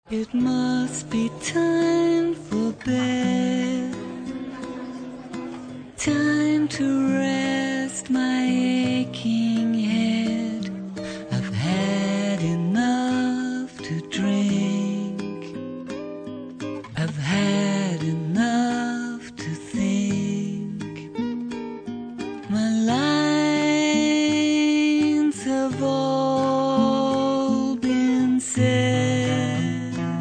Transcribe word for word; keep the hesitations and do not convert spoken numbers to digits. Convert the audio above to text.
It must be time for bed, time to rest my aching head. I've had enough to drink, I've had enough to think. My life